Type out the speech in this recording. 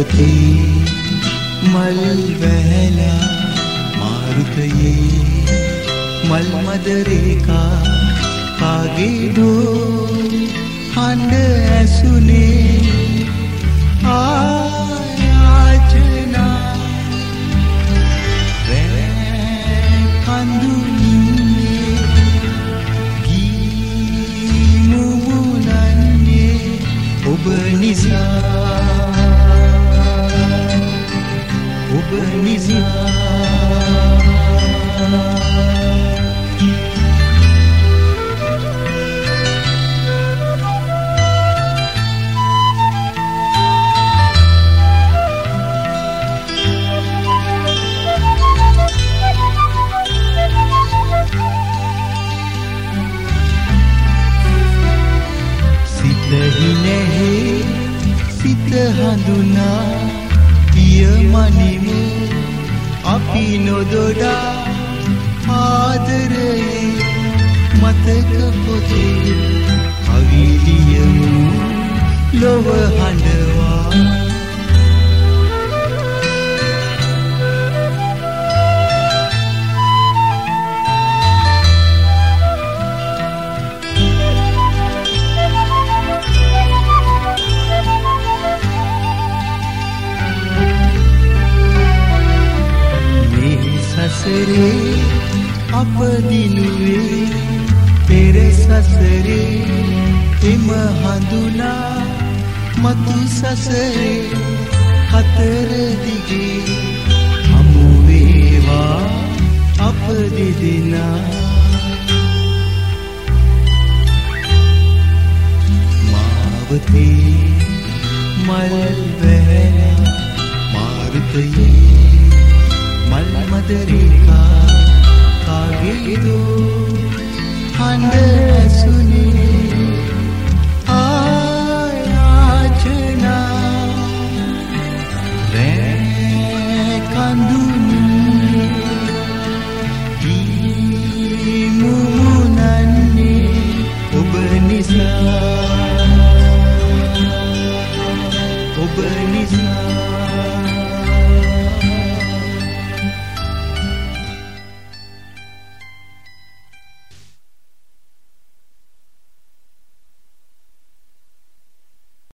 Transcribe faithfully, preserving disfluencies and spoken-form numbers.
මාවතේ මල් වැහැලා මාරුතයේ මල් මදරේකා කාගේ දෝ හඬ ඇසුනේ ආයාචනා වැ කඳුන්නේ ගී මුමුණන්නේ ඔබ නිසා ඔබ නිසා සිතෙහි නැහැ සිත හඳුනා පියමනිමු අපි නොදොඩා ආදරයේ මතක පොතේ කවිලියමු ලොව හඬවා සසරේ අප දිනුවේ පෙර සසරේ එම හඳුනා මතු සසරේ හතර දිගේ හමු වේවා අප දෙදෙනා මාවතේ මල් වැහැලා මාරුතයේ මල් මදරේකා කාගේ දෝ හඬ ඇසුනේ ආයාචනා වැ කඳුන්නේ ගී මුමුණන්නේ ඔබ නිසා ඔබ නිසා